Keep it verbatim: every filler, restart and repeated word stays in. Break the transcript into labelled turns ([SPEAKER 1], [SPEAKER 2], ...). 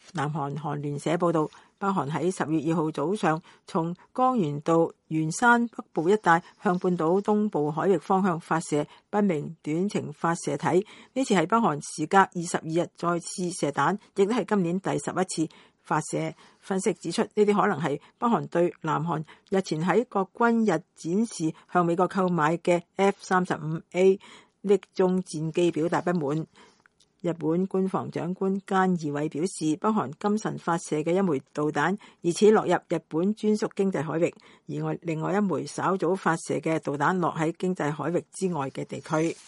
[SPEAKER 1] 南韓韓聯社報道，北韓喺十月二號早上從江原道元山北部一帶向半島東部海域方向發射不明短程發射體。呢次係北韓時隔二十二日再次射彈，亦都係今年第十一次發射。分析指出，呢啲可能係北韓對南韓日前喺國軍日展示向美國購買嘅 F 三十五 A 匿蹤戰機表達不滿。日本官房長官菅義偉表示，北韓今晨發射嘅一枚導彈疑似落入日本專屬經濟海域，而外另外一枚稍早發射嘅導彈落喺經濟海域之外嘅地區。